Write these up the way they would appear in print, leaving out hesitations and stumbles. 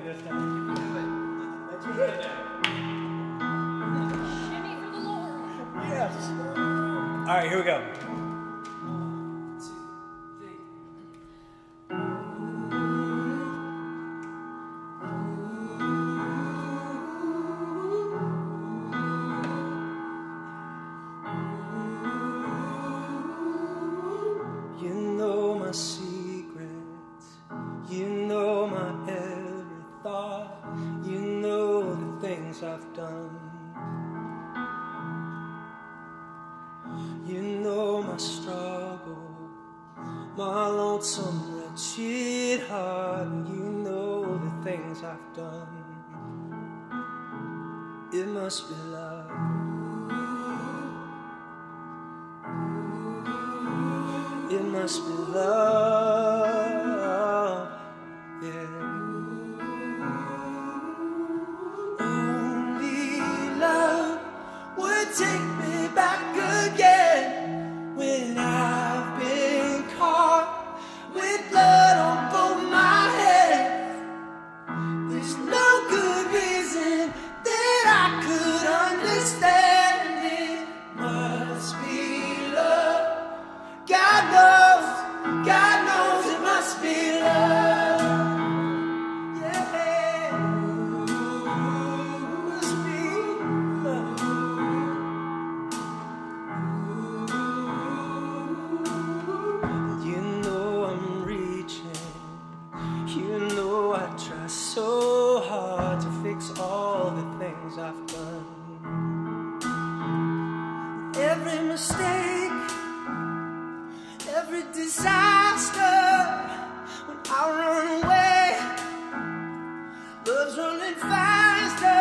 this time. You can do it. Let you do it. Shimmy for the Lord. Yes. All right, here we go. You know my secrets, you know my every thought, you know the things I've done. You know my struggle, my lonesome, wretched heart, and you know the things I've done. It must be love. It must be love, yeah. Only love would take me back again when I've been caught with blood on both my hands. There's no good reason that I could understand. It must be love. God knows it must be love. Yeah, must be love. You know I'm reaching. You know I try so hard to fix all the things I've done. Every mistake, every disaster, when I run away, love's running faster.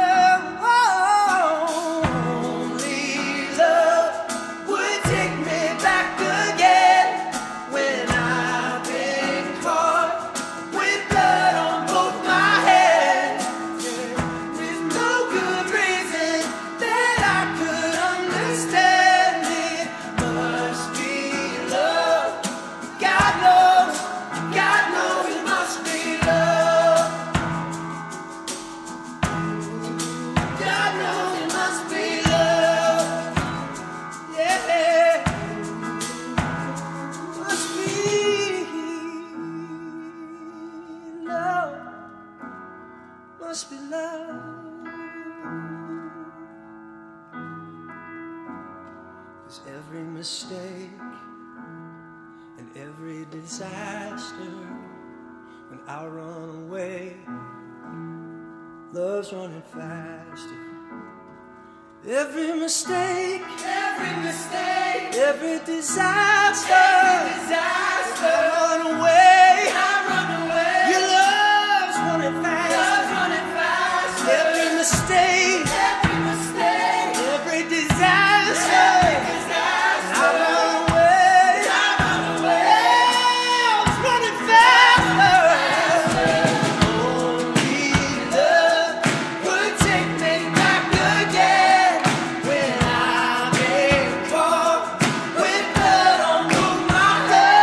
Oh, only love would take me back again when I've been caught with blood on both my hands. There's no good reason that I could understand. It must be love. God knows it must be love. God knows it must be love. Yeah, must be love. Must be love. 'Cause every mistake and every disaster, when I run away, love's running faster. Every mistake, every disaster, I run away, your love's running faster. Every mistake, every disaster, I run away, love's running faster. Only love would take me back again when I've been caught with blood on both my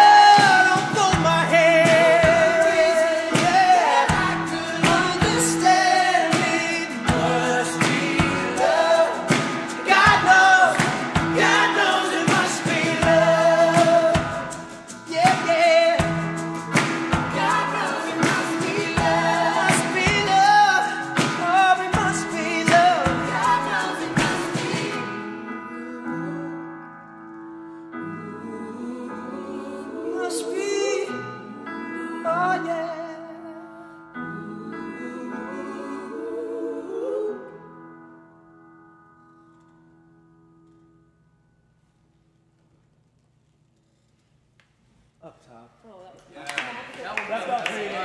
hands. Yeah, I could understand. It must be love. God knows it must be love. Yeah, yeah. God knows it must be love. Must be love. Oh, it must be love. God knows it must be. Must be. Oh, yeah. Up top. Oh, that was That's not pretty.